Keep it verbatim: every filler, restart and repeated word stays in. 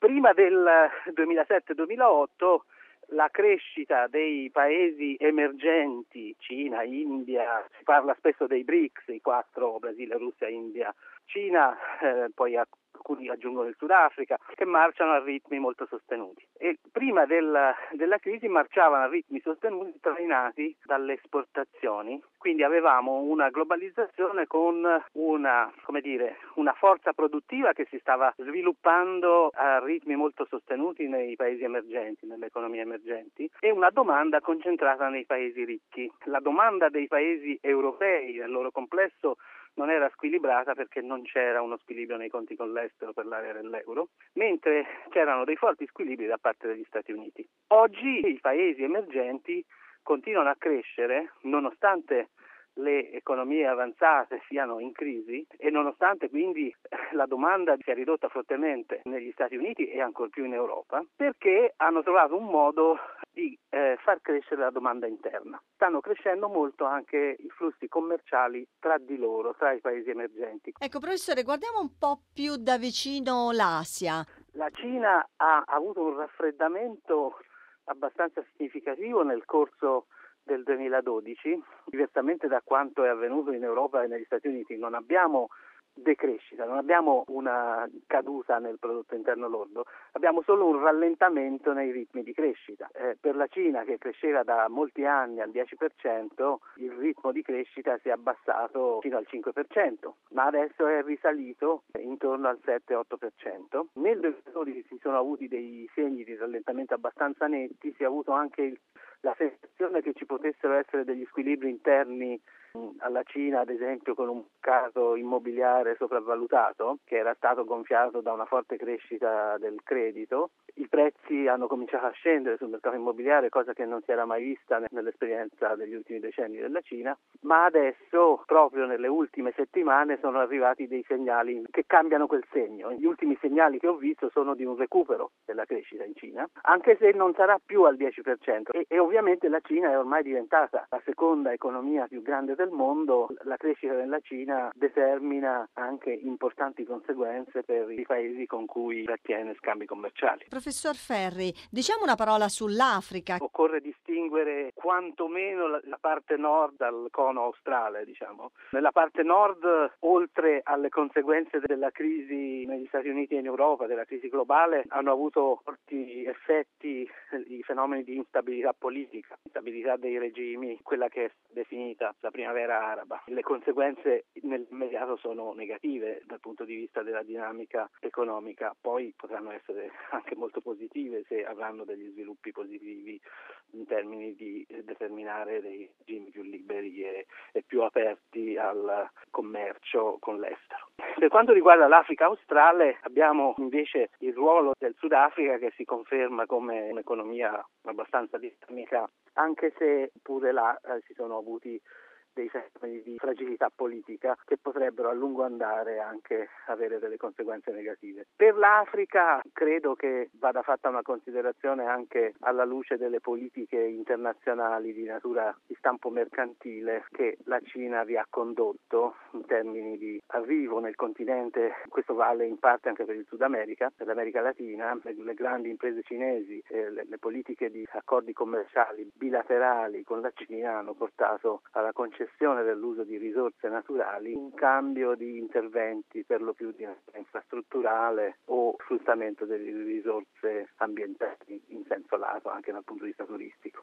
Prima del duemilasette duemilaotto la crescita dei paesi emergenti, Cina, India, si parla spesso dei BRICS, i quattro, Brasile, Russia, India, Cina, eh, poi alcuni aggiungono il Sudafrica, che marciano a ritmi molto sostenuti. E prima del, della crisi marciavano a ritmi sostenuti trainati dalle esportazioni, quindi avevamo una globalizzazione con una, come dire, una forza produttiva che si stava sviluppando a ritmi molto sostenuti nei paesi emergenti, nelle economie emergenti, e una domanda concentrata nei paesi ricchi. La domanda dei paesi europei nel loro complesso non era squilibrata perché non c'era uno squilibrio nei conti con l'estero per l'area dell'euro, mentre c'erano dei forti squilibri da parte degli Stati Uniti. Oggi i paesi emergenti continuano a crescere nonostante le economie avanzate siano in crisi e nonostante quindi la domanda sia ridotta fortemente negli Stati Uniti e ancor più in Europa, perché hanno trovato un modo di eh, far crescere la domanda interna. Stanno crescendo molto anche i flussi commerciali tra di loro, tra i paesi emergenti. Ecco, professore, guardiamo un po' più da vicino l'Asia. La Cina ha avuto un raffreddamento abbastanza significativo nel corso del duemiladodici, diversamente da quanto è avvenuto in Europa e negli Stati Uniti. Non abbiamo decrescita, non abbiamo una caduta nel prodotto interno lordo, abbiamo solo un rallentamento nei ritmi di crescita. Eh, per la Cina, che cresceva da molti anni al dieci per cento, il ritmo di crescita si è abbassato fino al cinque per cento, ma adesso è risalito intorno al sette otto per cento. Nel duemiladodici si sono avuti dei segni di rallentamento abbastanza netti, si è avuto anche il, la sensazione che ci potessero essere degli squilibri interni alla Cina, ad esempio, con un mercato immobiliare sopravvalutato che era stato gonfiato da una forte crescita del credito. I prezzi hanno cominciato a scendere sul mercato immobiliare, cosa che non si era mai vista nell'esperienza degli ultimi decenni della Cina, ma adesso, proprio nelle ultime settimane, sono arrivati dei segnali che cambiano quel segno. Gli ultimi segnali che ho visto sono di un recupero della crescita in Cina, anche se non sarà più al dieci per cento. E, e ovviamente la Cina è ormai diventata la seconda economia più grande del mondo. La crescita della Cina determina anche importanti conseguenze per i paesi con cui trattiene scambi commerciali. Professor Ferri, diciamo una parola sull'Africa. Occorre distinguere quantomeno la, la parte nord dal cono australe, diciamo. Nella parte nord, oltre alle conseguenze della crisi negli Stati Uniti e in Europa, della crisi globale, hanno avuto forti effetti i fenomeni di instabilità politica, instabilità dei regimi, quella che è definita la primavera araba. Le conseguenze nell'immediato sono negative dal punto di vista della dinamica economica, poi potranno essere anche molto positive se avranno degli sviluppi positivi in termini di determinare dei regimi più liberi e, e più aperti al commercio con l'estero. Per quanto riguarda l'Africa australe, abbiamo invece il ruolo del Sudafrica che si conferma come un'economia abbastanza dinamica, anche se pure là eh, si sono avuti dei fenomeni di fragilità politica che potrebbero a lungo andare anche avere delle conseguenze negative. Per l'Africa credo che vada fatta una considerazione anche alla luce delle politiche internazionali di natura di stampo mercantile che la Cina vi ha condotto in termini di arrivo nel continente. Questo vale in parte anche per il Sud America, per l'America Latina. Le, le grandi imprese cinesi, eh, le, le politiche di accordi commerciali bilaterali con la Cina hanno portato alla concessione dell'uso di risorse naturali in cambio di interventi per lo più di natura infrastrutturale o sfruttamento delle risorse ambientali in senso lato anche dal punto di vista turistico.